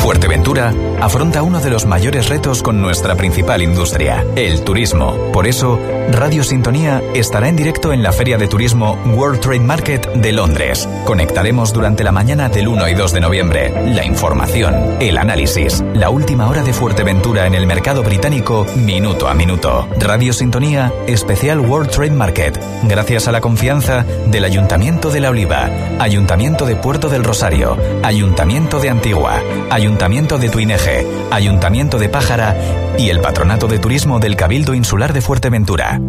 Fuerteventura afronta uno de los mayores retos con nuestra principal industria, el turismo. Por eso, Radio Sintonía estará en directo en la Feria de Turismo World Trade Market de Londres. Conectaremos durante la mañana del 1 y 2 de noviembre. La información, el análisis, la última hora de Fuerteventura en el mercado británico, minuto a minuto. Radio Sintonía, especial World Trade Market. Gracias a la confianza del Ayuntamiento de La Oliva, Ayuntamiento de Puerto del Rosario, Ayuntamiento de Antigua, Ayuntamiento de Tuineje, Ayuntamiento de Pájara y el Patronato de Turismo del Cabildo Insular de Fuerteventura.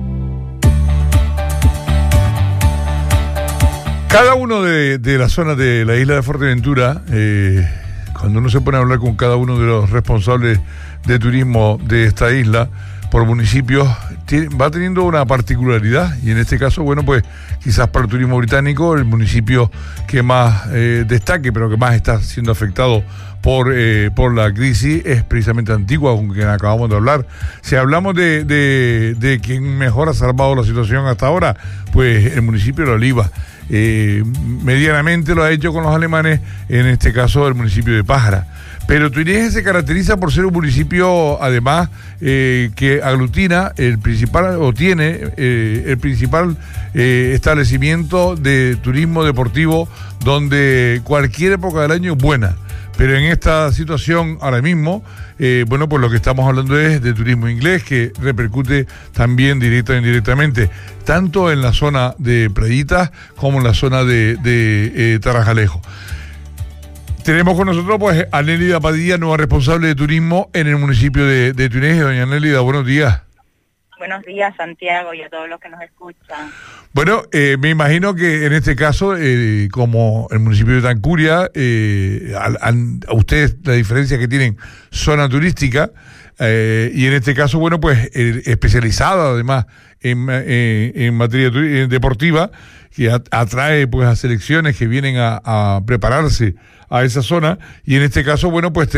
Cada uno de las zonas de la isla de Fuerteventura, cuando uno se pone a hablar con cada uno de los responsables de turismo de esta isla, por municipios, va teniendo una particularidad, y en este caso, bueno, pues quizás para el turismo británico, el municipio que más destaque, pero que más está siendo afectado por la crisis, es precisamente Antigua, con quien acabamos de hablar. Si hablamos de quien mejor ha salvado la situación hasta ahora, pues el municipio de La Oliva. Medianamente lo ha hecho con los alemanes, en este caso el municipio de Pájara. Pero Tuineje se caracteriza por ser un municipio, además, que aglutina el principal, o tiene el principal establecimiento de turismo deportivo, donde cualquier época del año es buena. Pero en esta situación, ahora mismo, bueno, pues lo que estamos hablando es de turismo inglés, que repercute también directa e indirectamente, tanto en la zona de Playitas como en la zona de Tarajalejo. Tenemos con nosotros pues a Nélida Padilla, nueva responsable de turismo en el municipio de Tuineje. Doña Nélida, buenos días. Buenos días, Santiago, y a todos los que nos escuchan. Bueno, me imagino que en este caso, como el municipio de Tancuria, a ustedes la diferencia que tienen zona turística, y en este caso, bueno, pues especializada además en materia deportiva, que atrae pues a selecciones que vienen a prepararse a esa zona, y en este caso, bueno, pues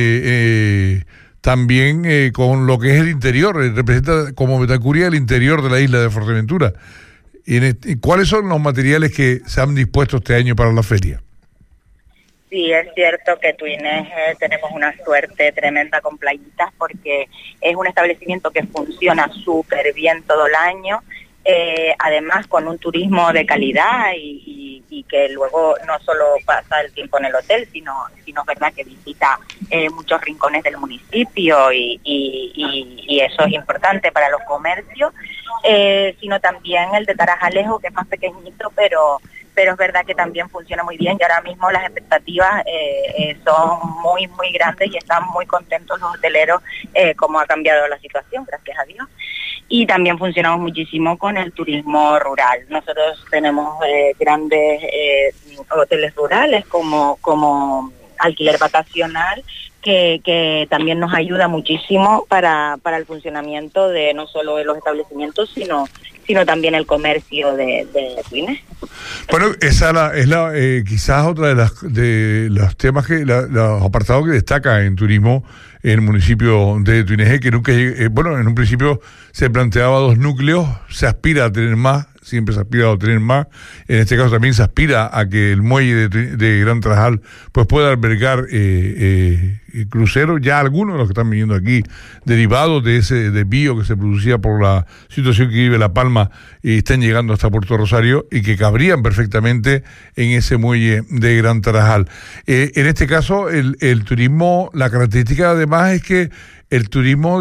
también con lo que es el interior, representa como Betacuria el interior de la isla de Fuerteventura. ¿Cuáles son los materiales que se han dispuesto este año para la feria? Sí, es cierto que Tuineje tenemos una suerte tremenda con Playitas, porque es un establecimiento que funciona súper bien todo el año, además con un turismo de calidad y que luego no solo pasa el tiempo en el hotel, sino es verdad que visita muchos rincones del municipio y eso es importante para los comercios, sino también el de Tarajalejo, que es más pequeñito, pero es verdad que también funciona muy bien, y ahora mismo las expectativas son muy, muy grandes y están muy contentos los hoteleros cómo ha cambiado la situación, gracias a Dios. Y también funcionamos muchísimo con el turismo rural. Nosotros tenemos grandes hoteles rurales como alquiler vacacional, que también nos ayuda muchísimo para el funcionamiento de no solo de los establecimientos, sino también el comercio de Tuineje. Bueno, esa es quizás otra de los temas los apartados que destaca en turismo en el municipio de Tuineje, que nunca bueno, en un principio se planteaba 2 núcleos, se aspira a tener más, siempre se ha aspirado a tener más. En este caso también se aspira a que el muelle de Gran Tarajal pues pueda albergar cruceros, ya algunos de los que están viniendo aquí, derivados de ese desvío que se producía por la situación que vive La Palma, y están llegando hasta Puerto Rosario, y que cabrían perfectamente en ese muelle de Gran Tarajal. En este caso, el turismo, la característica además es que el turismo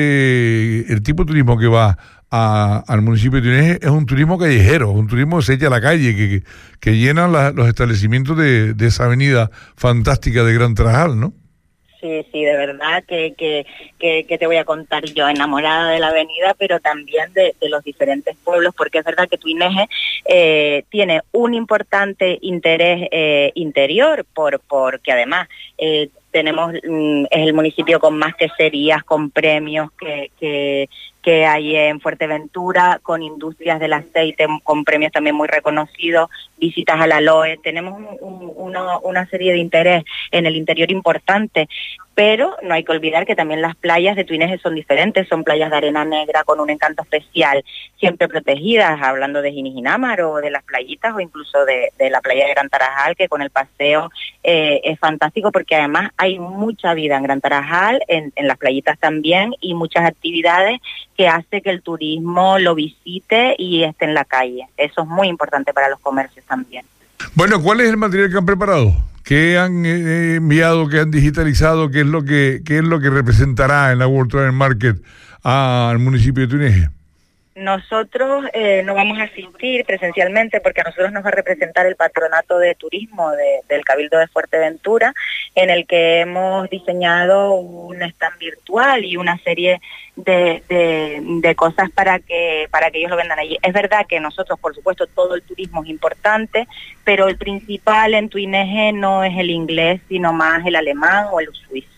el tipo de turismo que va al municipio de Tuineje es un turismo callejero, un turismo que se echa a la calle, que llenan los establecimientos de esa avenida fantástica de Gran Tarajal, ¿no? Sí, de verdad que te voy a contar yo, enamorada de la avenida, pero también de los diferentes pueblos, porque es verdad que Tuineje tiene un importante interés interior, porque además es el municipio con más queserías, con premios, que que hay en Fuerteventura, con industrias del aceite, con premios también muy reconocidos, visitas al Aloe. Tenemos una serie de interés en el interior importante, pero no hay que olvidar que también las playas de Tuineje son diferentes, son playas de arena negra con un encanto especial, siempre protegidas, hablando de Jinijinamar o de las playitas o incluso de la playa de Gran Tarajal, que con el paseo es fantástico porque además hay mucha vida en Gran Tarajal, en las playitas también, y muchas actividades que hace que el turismo lo visite y esté en la calle. Eso es muy importante para los comercios también. Bueno, ¿cuál es el material que han preparado? ¿Qué han enviado, qué han digitalizado? ¿Qué es lo que representará en la World Travel Market al municipio de Tuineje? Nosotros no vamos a asistir presencialmente porque a nosotros nos va a representar el Patronato de Turismo del Cabildo de Fuerteventura, en el que hemos diseñado un stand virtual y una serie de cosas para que ellos lo vendan allí. Es verdad que nosotros, por supuesto, todo el turismo es importante, pero el principal en Tuineje no es el inglés, sino más el alemán o el suizo.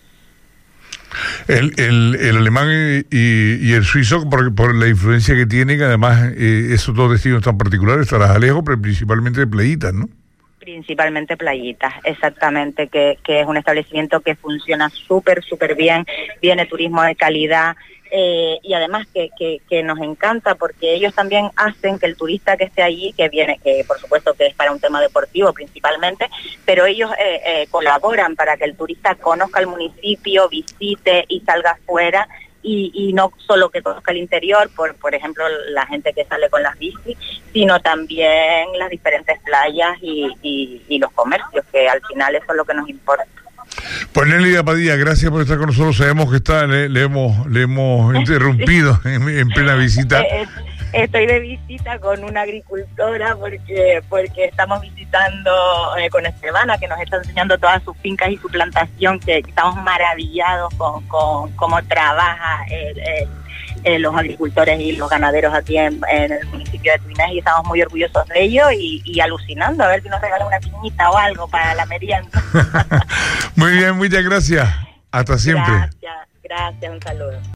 El alemán y el suizo por la influencia que tiene, que además esos dos destinos tan particulares, Tarajalejo, pero principalmente de playitas, ¿no? Principalmente playitas, exactamente, que es un establecimiento que funciona súper bien, viene turismo de calidad, y además que nos encanta porque ellos también hacen que el turista que esté allí, que viene, que por supuesto que es para un tema deportivo principalmente, pero ellos colaboran para que el turista conozca el municipio, visite y salga afuera, y no solo que conozca el interior, por ejemplo la gente que sale con las bicis, sino también las diferentes playas y los comercios, que al final eso es lo que nos importa. Pues Nélida Padilla, gracias por estar con nosotros. Sabemos que le hemos interrumpido en plena visita. Estoy de visita con una agricultora porque estamos visitando con Estebana, que nos está enseñando todas sus fincas y su plantación, que estamos maravillados con cómo trabaja los agricultores y los ganaderos aquí en el municipio de Tuineje, y estamos muy orgullosos de ello y alucinando a ver si nos regalan una piñita o algo para la merienda. Muy bien, muchas gracias. Hasta siempre. Gracias, un saludo.